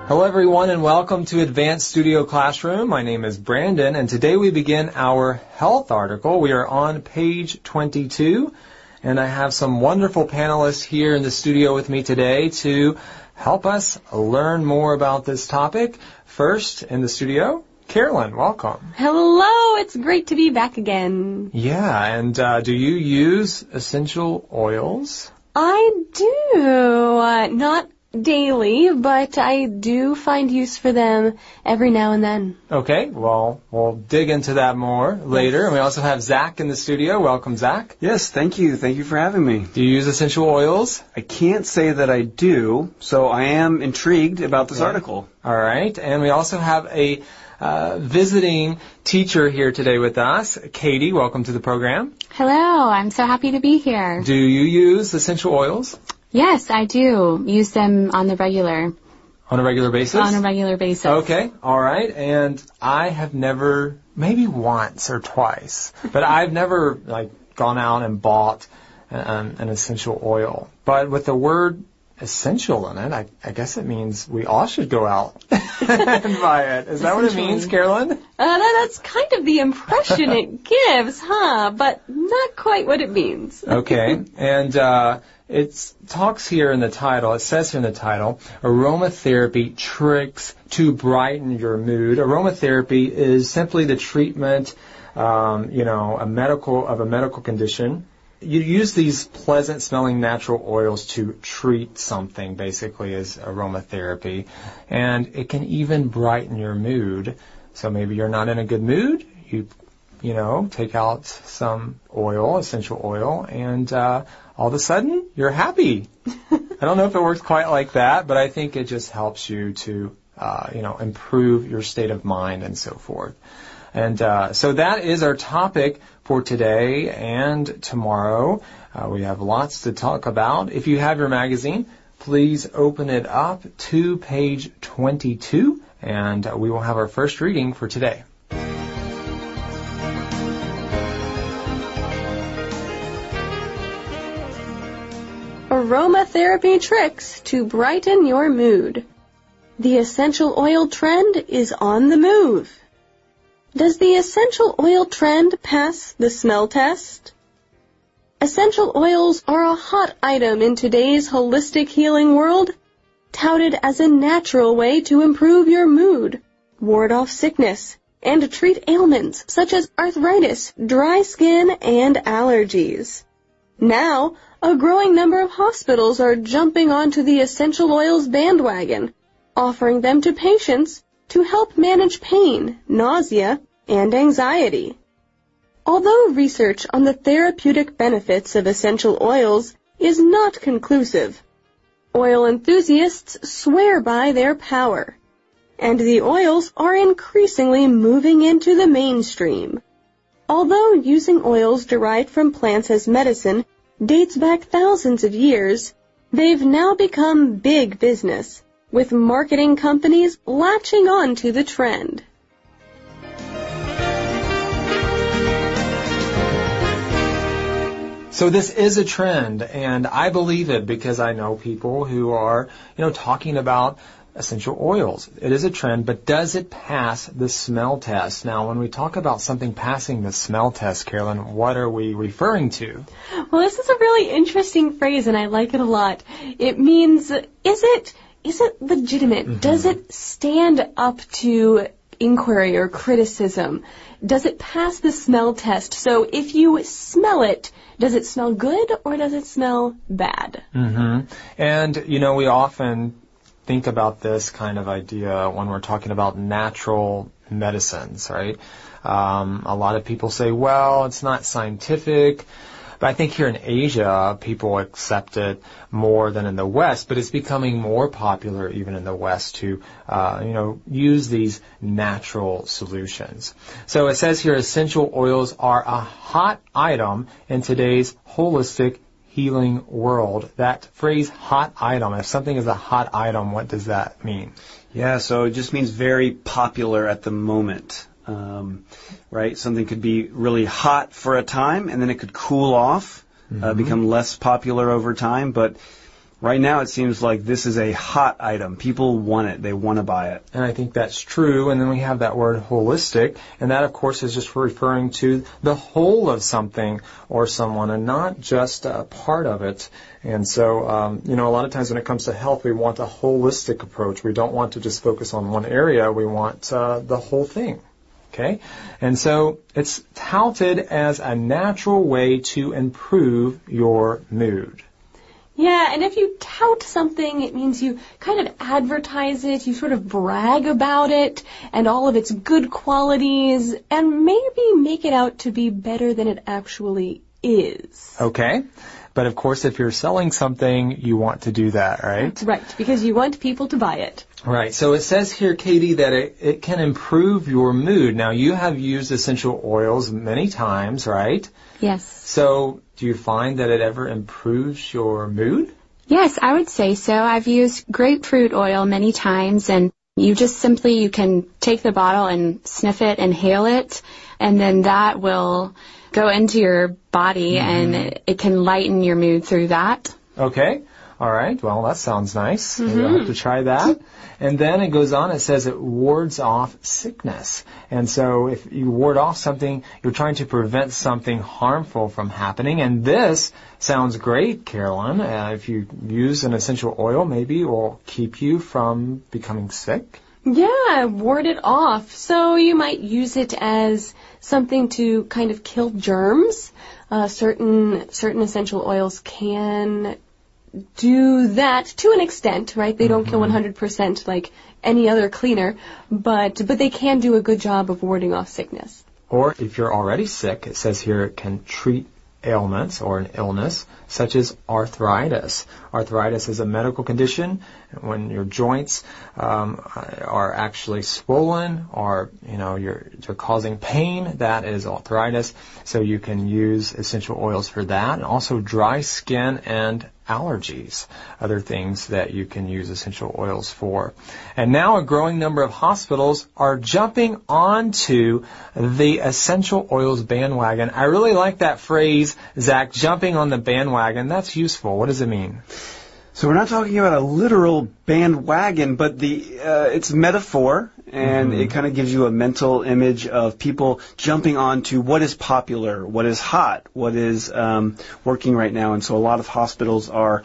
Hello everyone and welcome to Advanced Studio Classroom. My name is Brandon and today we begin our health article. We are on page 22 and I have some wonderful panelists here in the studio with me today to help us learn more about this topic. First in the studio, Carolyn, welcome. Hello, it's great to be back again. Yeah, and do you use essential oils? I do, not daily, but I do find use for them every now and then. Okay, well, we'll dig into that more later. Yes. And we also have Zach in the studio. Welcome, Zach. Yes, thank you. Thank you for having me. Do you use essential oils? I can't say that I do, so I am intrigued about this article. All right, and we also have a visiting teacher here today with us. Katie, welcome to the program. Hello, I'm so happy to be here. Do you use essential oils? Yes, I do. Use them on the regular. On a regular basis? On a regular basis. Okay, all right. And I have never, maybe once or twice, but I've never gone out and bought an essential oil. But with the word essential in it, I guess it means we all should go out and buy it. Is that what it means, Carolyn? That's kind of the impression it gives, huh? But not quite what it means. Okay, and it talks here in the title, it says here in the title, aromatherapy tricks to brighten your mood. Aromatherapy is simply the treatment, of a medical condition. You use these pleasant smelling natural oils to treat something, basically, as aromatherapy. And it can even brighten your mood. So maybe you're not in a good mood. You take out some oil, essential oil, and all of a sudden, you're happy. I don't know if it works quite like that, but I think it just helps you to, improve your state of mind and so forth. And so that is our topic for today and tomorrow. We have lots to talk about. If you have your magazine, please open it up to page 22, and we will have our first reading for today. Aromatherapy tricks to brighten your mood. The essential oil trend is on the move. Does the essential oil trend pass the smell test? Essential oils are a hot item in today's holistic healing world, touted as a natural way to improve your mood, ward off sickness, and treat ailments such as arthritis, dry skin, and allergies. Now, a growing number of hospitals are jumping onto the essential oils bandwagon, offering them to patients to help manage pain, nausea, and anxiety. Although research on the therapeutic benefits of essential oils is not conclusive, oil enthusiasts swear by their power, and the oils are increasingly moving into the mainstream. Although using oils derived from plants as medicine dates back thousands of years, they've now become big business, with marketing companies latching on to the trend. So this is a trend, and I believe it because I know people who are, talking about essential oils. It is a trend, but does it pass the smell test? Now, when we talk about something passing the smell test, Carolyn, what are we referring to? Well, this is a really interesting phrase, and I like it a lot. It means, is it legitimate? Mm-hmm. Does it stand up to inquiry or criticism? Does it pass the smell test? So if you smell it, does it smell good or does it smell bad? Mm-hmm. And, we often think about this kind of idea when we're talking about natural medicines, right? A lot of people say, well, it's not scientific. But I think here in Asia, people accept it more than in the West, but it's becoming more popular even in the West to, use these natural solutions. So it says here, essential oils are a hot item in today's holistic healing world. That phrase, hot item, if something is a hot item, what does that mean? Yeah, so it just means very popular at the moment. Right? Something could be really hot for a time, and then it could cool off, become less popular over time. But right now it seems like this is a hot item. People want it. They want to buy it. And I think that's true. And then we have that word holistic, and that, of course, is just referring to the whole of something or someone and not just a part of it. And so, a lot of times when it comes to health, we want a holistic approach. We don't want to just focus on one area. We want the whole thing. Okay? And so it's touted as a natural way to improve your mood. Yeah, and if you tout something, it means you kind of advertise it, you sort of brag about it and all of its good qualities, and maybe make it out to be better than it actually is. Okay. But of course, if you're selling something, you want to do that, right? Right, because you want people to buy it. Right. So it says here, Katie, that it can improve your mood. Now, you have used essential oils many times, right? Yes. So do you find that it ever improves your mood? Yes, I would say so. I've used grapefruit oil many times, and you can take the bottle and sniff it, inhale it, and then that will go into your body, and it can lighten your mood through that. Okay. All right. Well, that sounds nice. Maybe I'll have to try that. And then it goes on. It says it wards off sickness. And so if you ward off something, you're trying to prevent something harmful from happening. And this sounds great, Carolyn. If you use an essential oil, maybe it will keep you from becoming sick. Yeah, ward it off. So you might use it as something to kind of kill germs. Certain essential oils can do that to an extent, right? They don't kill 100% like any other cleaner, but they can do a good job of warding off sickness. Or if you're already sick, it says here it can treat ailments or an illness such as arthritis. Arthritis is a medical condition when your joints are actually swollen or you're causing pain. That is arthritis. So you can use essential oils for that, and also dry skin and allergies, other things that you can use essential oils for. And now a growing number of hospitals are jumping onto the essential oils bandwagon. I really like that phrase, Zach, jumping on the bandwagon. That's useful. What does it mean? So we're not talking about a literal bandwagon, but it's metaphor, and it kind of gives you a mental image of people jumping onto what is popular, what is hot, what is working right now. And so a lot of hospitals are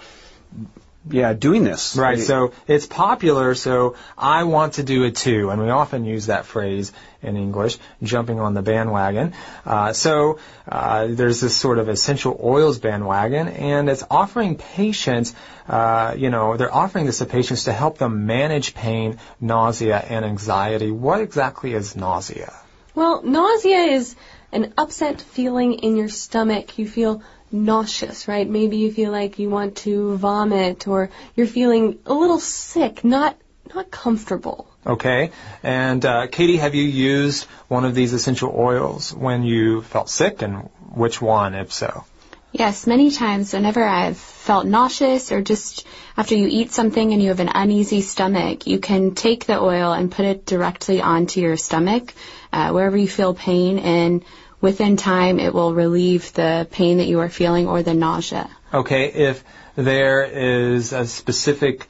doing this. Right, so it's popular, so I want to do it too. And we often use that phrase in English, jumping on the bandwagon. So there's this sort of essential oils bandwagon, and it's offering patients, they're offering this to patients to help them manage pain, nausea, and anxiety. What exactly is nausea? Well, nausea is an upset feeling in your stomach. You feel nauseous, right? Maybe you feel like you want to vomit, or you're feeling a little sick, not comfortable. Okay. And Katie, have you used one of these essential oils when you felt sick, and which one, if so? Yes, many times whenever I've felt nauseous, or just after you eat something and you have an uneasy stomach, you can take the oil and put it directly onto your stomach, wherever you feel pain, and within time it will relieve the pain that you are feeling or the nausea. Okay, if there is a specific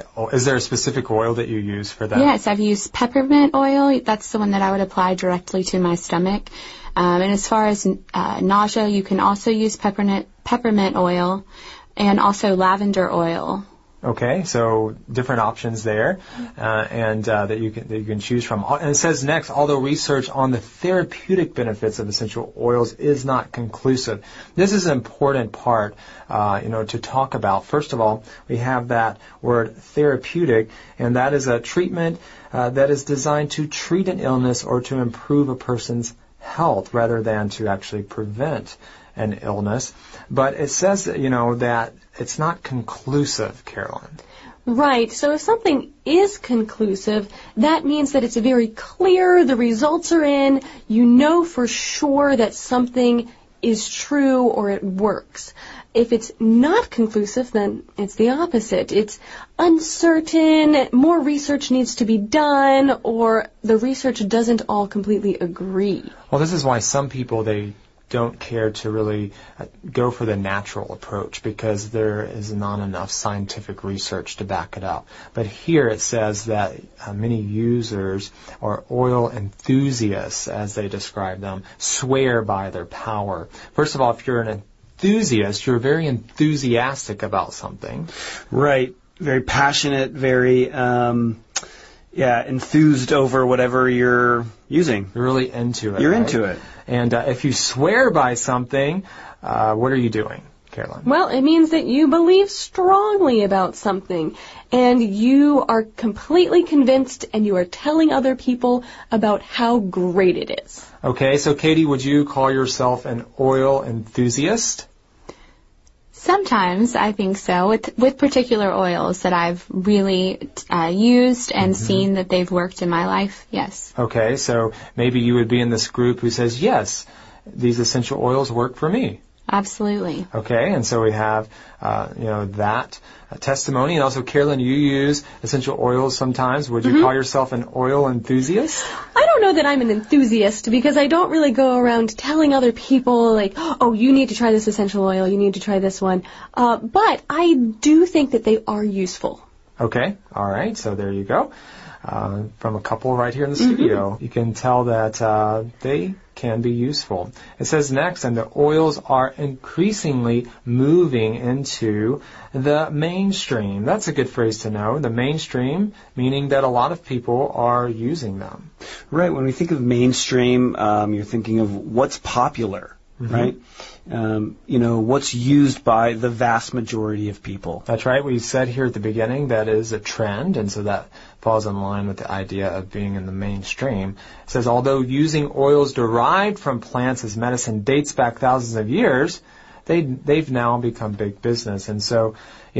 oil that you use for that? Yes, I've used peppermint oil. That's the one that I would apply directly to my stomach. And as far as nausea, you can also use peppermint oil and also lavender oil. Okay, so different options there, and that you can choose from. And it says next, although research on the therapeutic benefits of essential oils is not conclusive. This is an important part, to talk about. First of all, we have that word therapeutic, and that is a treatment that is designed to treat an illness or to improve a person's health rather than to actually prevent an illness. But it says that, that it's not conclusive, Carolyn. Right. So if something is conclusive, that means that it's very clear, the results are in, you know for sure that something is true or it works. If it's not conclusive, then it's the opposite. It's uncertain, more research needs to be done, or the research doesn't all completely agree. Well, this is why some people, they don't care to really go for the natural approach because there is not enough scientific research to back it up. But here it says that many users or oil enthusiasts, as they describe them, swear by their power. First of all, if you're an enthusiast, you're very enthusiastic about something. Right. Very passionate, very enthused over whatever you're using. You're really into it. You're right? into it. And if you swear by something, what are you doing, Carolyn? Well, it means that you believe strongly about something, and you are completely convinced, and you are telling other people about how great it is. Okay, so Katie, would you call yourself an oil enthusiast? Sometimes I think so, with particular oils that I've really used and seen that they've worked in my life, yes. Okay, so maybe you would be in this group who says, yes, these essential oils work for me. Absolutely. Okay, and so we have, that testimony. And also, Carolyn, you use essential oils sometimes. Would you call yourself an oil enthusiast? I don't know that I'm an enthusiast because I don't really go around telling other people, like, oh, you need to try this essential oil, you need to try this one. But I do think that they are useful. Okay, all right, so there you go. From a couple right here in the studio, you can tell that they can be useful. It says next, and the oils are increasingly moving into the mainstream. That's a good phrase to know. The mainstream, meaning that a lot of people are using them. Right. When we think of mainstream, you're thinking of what's popular, right? What's used by the vast majority of people. That's right. We said here at the beginning that is a trend, and so that falls in line with the idea of being in the mainstream. It says, although using oils derived from plants as medicine dates back thousands of years, they've now become big business. And so,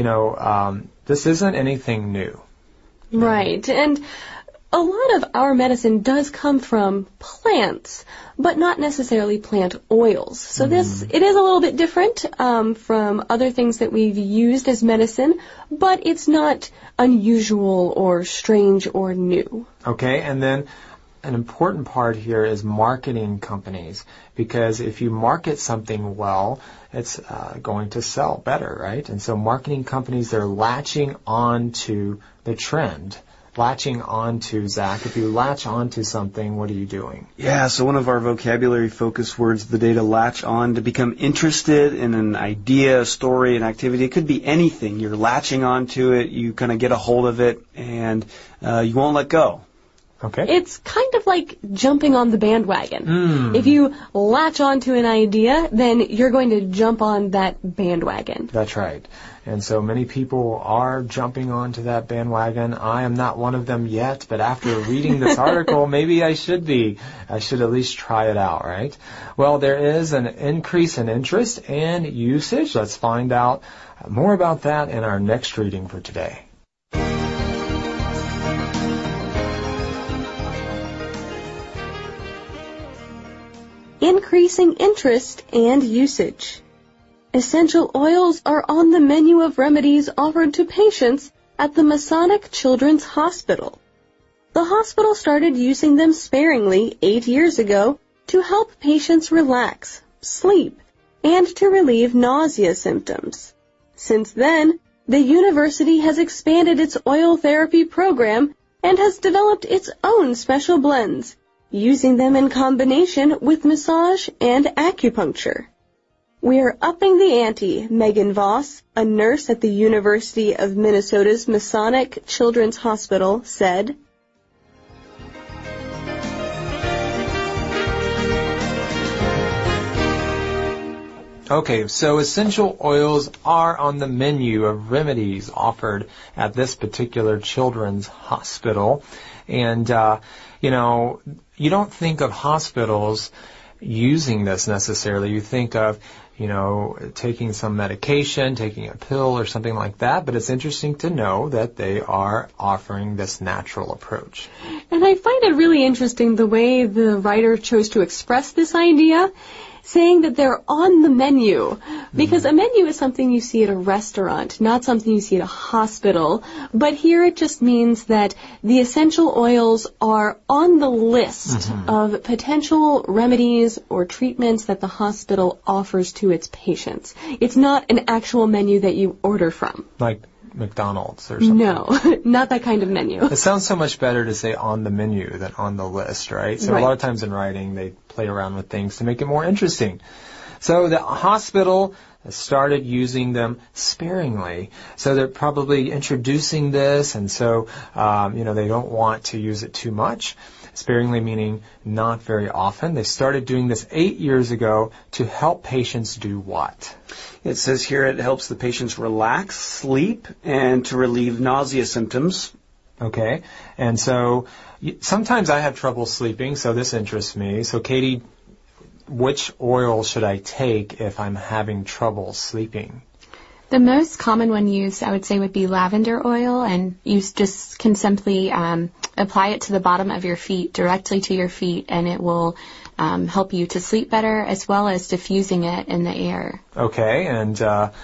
this isn't anything new. Right. And a lot of our medicine does come from plants, but not necessarily plant oils. So it is a little bit different from other things that we've used as medicine, but it's not unusual or strange or new. Okay, and then an important part here is marketing companies, because if you market something well, it's going to sell better, right? And so marketing companies, they're latching on to the trend. Latching on to, Zach, if you latch on to something, what are you doing? Yeah, so one of our vocabulary focus words of the day, to latch on, to become interested in an idea, a story, an activity. It could be anything. You're latching on to it, you kind of get a hold of it, and you won't let go. Okay. It's kind of like jumping on the bandwagon. If you latch onto an idea, then you're going to jump on that bandwagon. That's right. And so many people are jumping onto that bandwagon. I am not one of them yet, but after reading this article, maybe I should be. I should at least try it out, right? Well, there is an increase in interest and usage. Let's find out more about that in our next reading for today. Increasing interest and usage. Essential oils are on the menu of remedies offered to patients at the Masonic Children's Hospital. The hospital started using them sparingly 8 years ago to help patients relax, sleep, and to relieve nausea symptoms. Since then, the university has expanded its oil therapy program and has developed its own special blends, using them in combination with massage and acupuncture. We're upping the ante, Megan Voss, a nurse at the University of Minnesota's Masonic Children's Hospital, said. Okay, so essential oils are on the menu of remedies offered at this particular children's hospital. And, you don't think of hospitals using this necessarily. You think of taking some medication, taking a pill or something like that, but it's interesting to know that they are offering this natural approach. And I find it really interesting the way the writer chose to express this idea, saying that they're on the menu, because a menu is something you see at a restaurant, not something you see at a hospital. But here it just means that the essential oils are on the list of potential remedies or treatments that the hospital offers to its patients. It's not an actual menu that you order from. Like McDonald's or something. No, not that kind of menu. It sounds so much better to say on the menu than on the list, right? So Right. A lot of times in writing, they play around with things to make it more interesting. So the hospital started using them sparingly. So they're probably introducing this, and so, they don't want to use it too much. Sparingly meaning not very often. They started doing this 8 years ago to help patients do what? It says here it helps the patients relax, sleep, and to relieve nausea symptoms. Okay. And so sometimes I have trouble sleeping, so this interests me. So Katie, which oil should I take if I'm having trouble sleeping? The most common one used, I would say, would be lavender oil, and you just can simply apply it to the bottom of your feet, directly to your feet, and it will help you to sleep better, as well as diffusing it in the air. Okay, and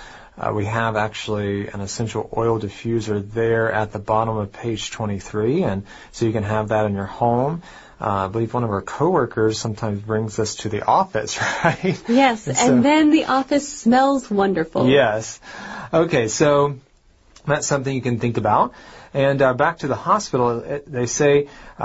we have actually an essential oil diffuser there at the bottom of page 23, and so you can have that in your home. I believe one of our coworkers sometimes brings this to the office, right? Yes, and then the office smells wonderful. Yes. Okay, so that's something you can think about. And back to the hospital, they say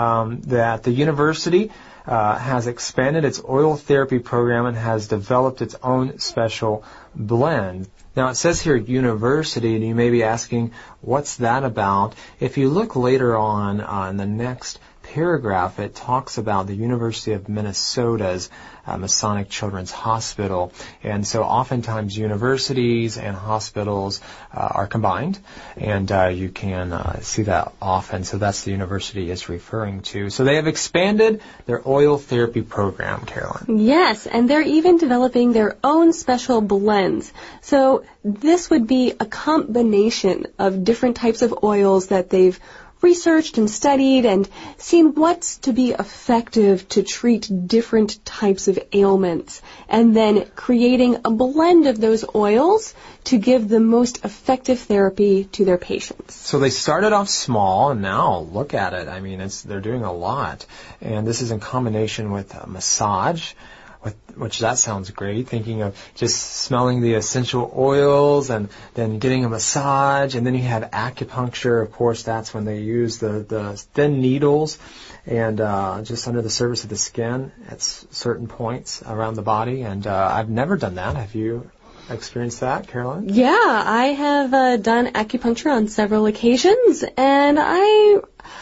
that the university has expanded its oil therapy program and has developed its own special blend. Now, it says here university, and you may be asking, what's that about? If you look later on in the next paragraph, it talks about the University of Minnesota's Masonic Children's Hospital. And so oftentimes universities and hospitals are combined, and you can see that often. So that's the university it's referring to. So they have expanded their oil therapy program, Carolyn. Yes, and they're even developing their own special blends. So this would be a combination of different types of oils that they've researched and studied and seen what's to be effective to treat different types of ailments, and then creating a blend of those oils to give the most effective therapy to their patients. So they started off small, and now look at it. I mean, they're doing a lot. And this is in combination with massage, which that sounds great, thinking of just smelling the essential oils and then getting a massage. And then you have acupuncture. Of course, that's when they use the thin needles and just under the surface of the skin at certain points around the body. And I've never done that. Have you experienced that, Carolyn? Yeah, I have done acupuncture on several occasions, and I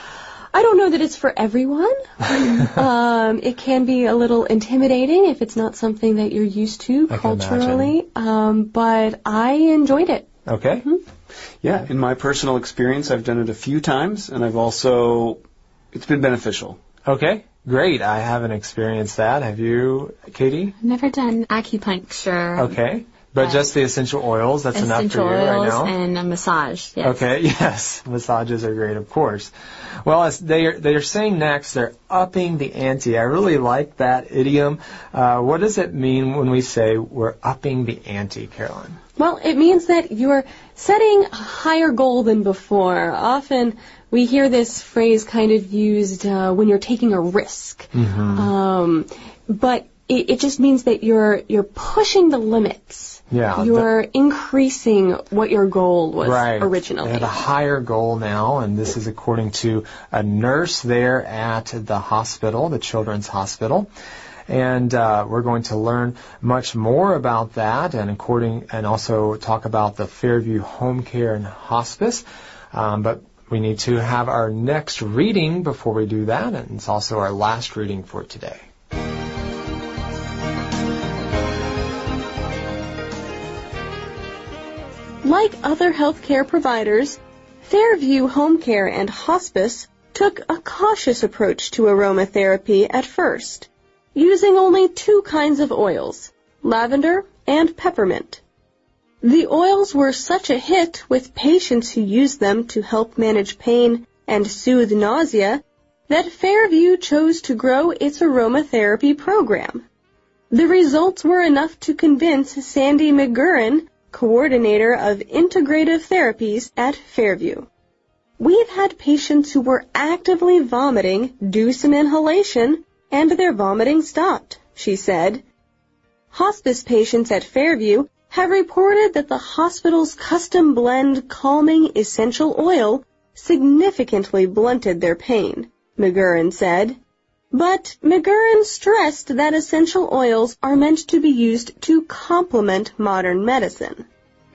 don't know that it's for everyone. It can be a little intimidating if it's not something that you're used to culturally, but I enjoyed it. Okay. Mm-hmm. Yeah, in my personal experience, I've done it a few times, and it's been beneficial. Okay, great. I haven't experienced that. Have you, Katie? I've never done acupuncture. Okay. But just the essential oils, that's enough for you right now? And a massage, yes. Okay, yes. Massages are great, of course. Well, as they're saying next, they're upping the ante. I really like that idiom. What does it mean when we say we're upping the ante, Carolyn? Well, it means that you're setting a higher goal than before. Often we hear this phrase kind of used when you're taking a risk. Mm-hmm. But it just means that you're pushing the limits. Yeah, you're increasing what your goal was originally. They have a higher goal now, and this is according to a nurse there at the hospital, the Children's Hospital. And we're going to learn much more about that, and also talk about the Fairview Home Care and Hospice. But we need to have our next reading before we do that, and it's also our last reading for today. Like other healthcare providers, Fairview Home Care and Hospice took a cautious approach to aromatherapy at first, using only 2 kinds of oils, lavender and peppermint. The oils were such a hit with patients who used them to help manage pain and soothe nausea that Fairview chose to grow its aromatherapy program. The results were enough to convince Sandy McGurran, coordinator of integrative therapies at Fairview. We've had patients who were actively vomiting do some inhalation, and their vomiting stopped, she said. Hospice patients at Fairview have reported that the hospital's custom blend calming essential oil significantly blunted their pain, McGurran said. But McGurran stressed that essential oils are meant to be used to complement modern medicine.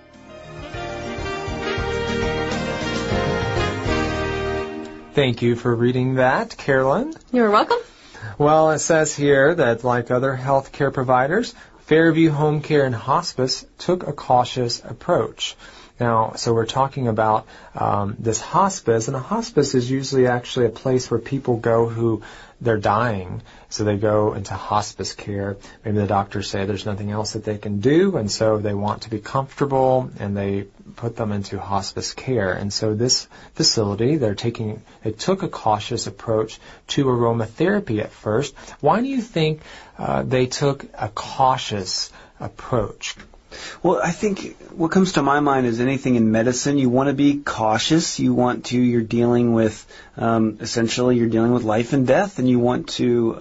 Thank you for reading that, Carolyn. You're welcome. Well, it says here that like other healthcare providers, Fairview Home Care and Hospice took a cautious approach. Now, so we're talking about this hospice, and a hospice is usually actually a place where people go who they're dying, so they go into hospice care. Maybe the doctors say there's nothing else that they can do, and so they want to be comfortable, and they put them into hospice care. And so this facility, they took a cautious approach to aromatherapy at first. Why do you think they took a cautious approach? Well, I think what comes to my mind is anything in medicine, you want to be cautious. You're dealing with, essentially you're dealing with life and death, and you want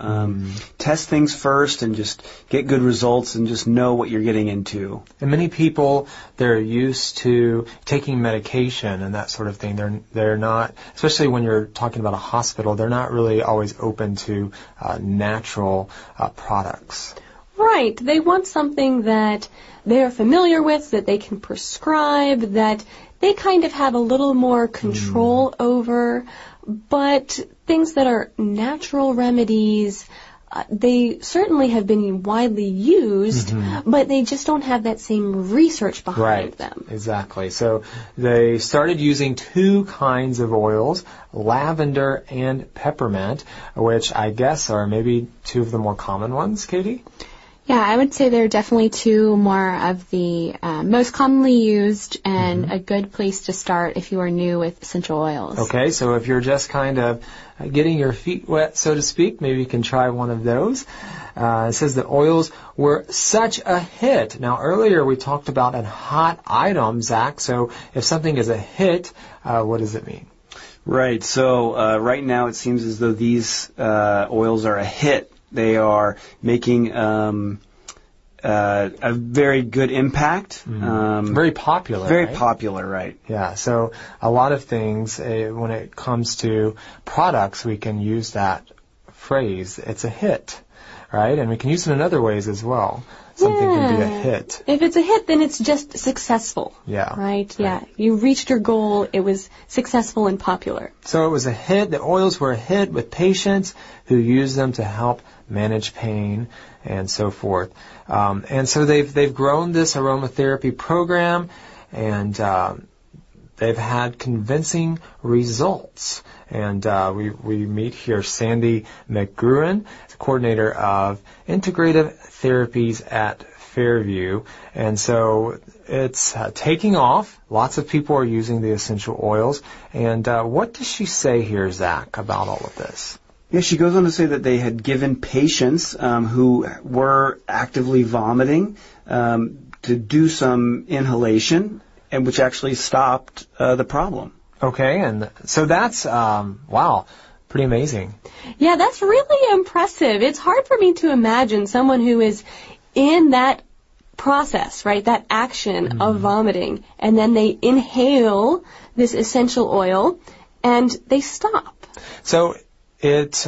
to test things first and just get good results and just know what you're getting into. And many people, they're used to taking medication and that sort of thing. They're not, especially when you're talking about a hospital, they're not really always open to natural products. Right. They want something that they are familiar with, that they can prescribe, that they kind of have a little more control over. But things that are natural remedies, they certainly have been widely used, but they just don't have that same research behind them. Exactly. So they started using two kinds of oils, lavender and peppermint, which I guess are maybe two of the more common ones, Katie? Yeah, I would say there are definitely two more of the most commonly used and a good place to start if you are new with essential oils. Okay, so if you're just kind of getting your feet wet, so to speak, maybe you can try one of those. It says the oils were such a hit. Now, earlier we talked about a hot item, Zach, so if something is a hit, what does it mean? Right, so right now it seems as though these oils are a hit. They are making a very good impact. Very popular. Very right? popular, right. Yeah, so a lot of things, when it comes to products, we can use that phrase, it's a hit, right? And we can use it in other ways as well. Something can be a hit. If it's a hit, then it's just successful. Yeah. Right? Yeah. You reached your goal. It was successful and popular. So it was a hit. The oils were a hit with patients who used them to help manage pain and so forth. And so they've grown this aromatherapy program, and they've had convincing results. And we meet here Sandy McGurran, the coordinator of integrative therapies at Fairview. And so it's taking off. Lots of people are using the essential oils. And what does she say here, Zach, about all of this? Yeah, she goes on to say that they had given patients who were actively vomiting to do some inhalation, and which actually stopped the problem. Okay, and so that's, wow, pretty amazing. Yeah, that's really impressive. It's hard for me to imagine someone who is in that process, right, that action of vomiting, and then they inhale this essential oil, and they stop. So it,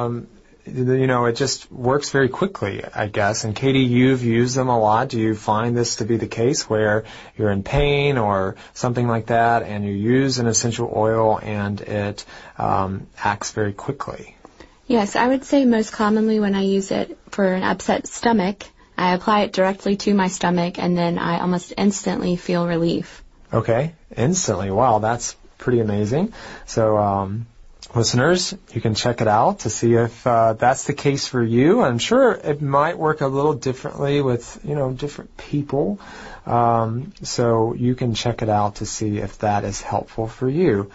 it just works very quickly, I guess. And Katie, you've used them a lot. Do you find this to be the case where you're in pain or something like that, and you use an essential oil and it acts very quickly? Yes, I would say most commonly when I use it for an upset stomach, I apply it directly to my stomach, and then I almost instantly feel relief. Okay, instantly. Wow, that's pretty amazing. So, listeners, you can check it out to see if that's the case for you. I'm sure it might work a little differently with, different people. So you can check it out to see if that is helpful for you.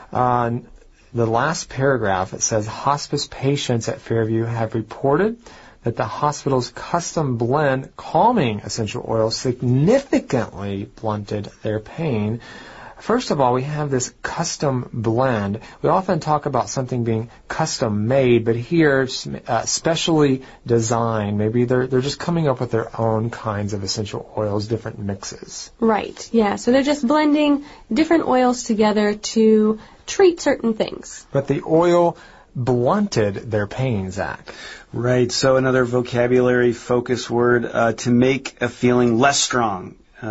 The last paragraph, it says, hospice patients at Fairview have reported that the hospital's custom blend calming essential oils significantly blunted their pain. First of all, we have this custom blend. We often talk about something being custom made, but here, specially designed. Maybe they're just coming up with their own kinds of essential oils, different mixes. Right, yeah. So they're just blending different oils together to treat certain things. But the oil blunted their pain, Zach. Right, so another vocabulary focus word, to make a feeling less strong.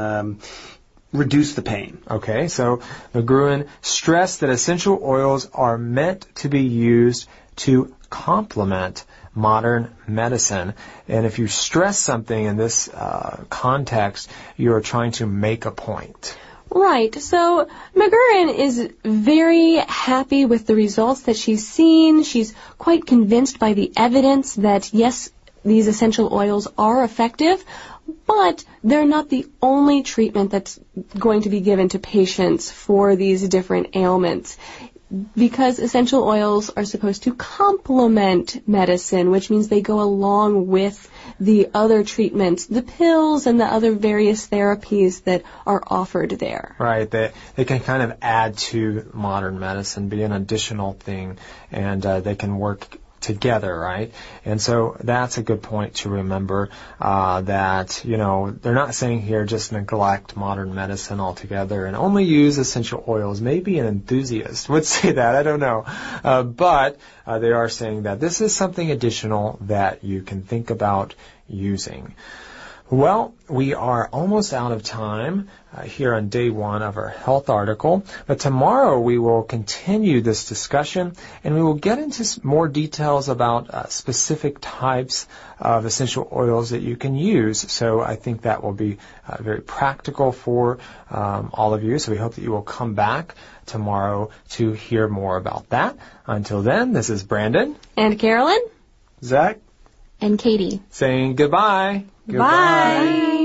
Reduce the pain. Okay, so McGruin stressed that essential oils are meant to be used to complement modern medicine. And if you stress something in this context, you're trying to make a point. Right. So McGurran is very happy with the results that she's seen. She's quite convinced by the evidence that, yes, these essential oils are effective, but they're not the only treatment that's going to be given to patients for these different ailments. Because essential oils are supposed to complement medicine, which means they go along with the other treatments, the pills and the other various therapies that are offered there. Right. They can kind of add to modern medicine, be an additional thing, and they can work together, right? And so that's a good point to remember, that, they're not saying here just neglect modern medicine altogether and only use essential oils. Maybe an enthusiast would say that, I don't know. But they are saying that this is something additional that you can think about using. Well, we are almost out of time here on day one of our health article, but tomorrow we will continue this discussion and we will get into more details about specific types of essential oils that you can use. So I think that will be very practical for all of you. So we hope that you will come back tomorrow to hear more about that. Until then, this is Brandon. And Carolyn. Zach. And Katie. Saying goodbye. Bye.